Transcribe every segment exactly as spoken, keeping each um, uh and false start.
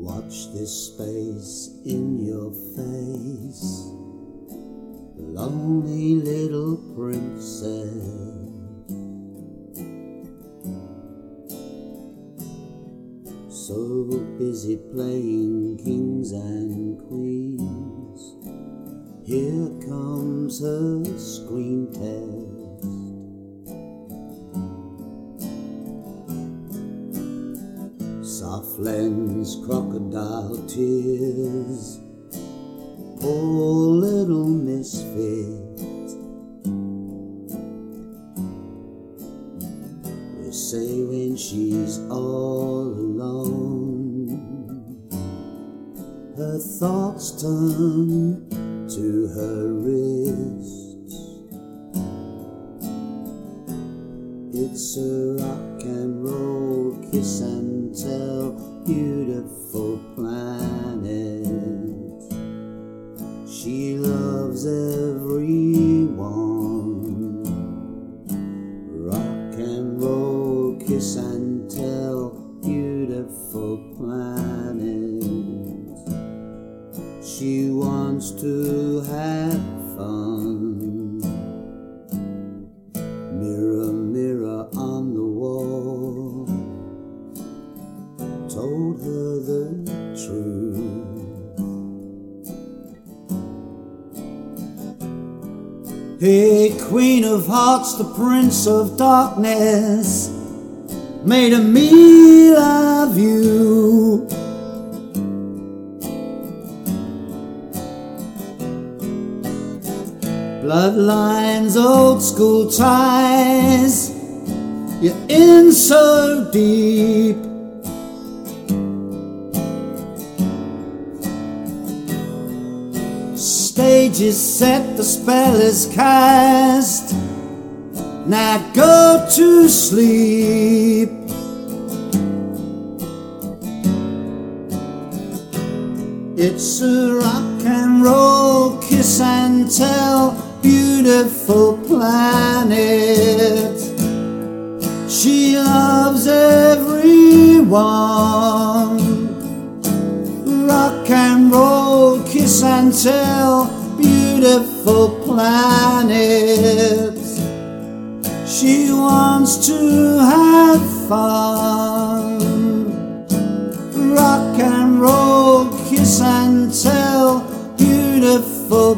Watch this space in your face, lonely little princess. So busy playing kings and queens, here comes her screen test. Soft lens, crocodile tears, poor little misfit. They say when she's all alone, her thoughts turn to her wrists. It's a rock and roll kiss and tell, beautiful planet. She loves everyone. Rock and roll kiss and tell, beautiful planet. She wants to have fun. Mirror, mirror on the wall, told her the truth. Hey, Queen of Hearts, the Prince of Darkness, made a meal of you. Bloodlines, old school ties, you're in so deep. Stage is set, the spell is cast, now go to sleep. It's a rock and roll kiss and tell, beautiful planet. She loves everyone. Rock and roll kiss and tell, beautiful planet. She wants to have fun. Rock and roll kiss and tell, beautiful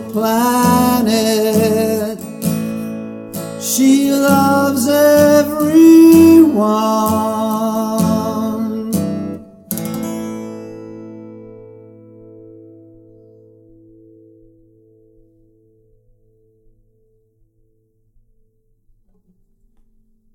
planet. She loves everyone.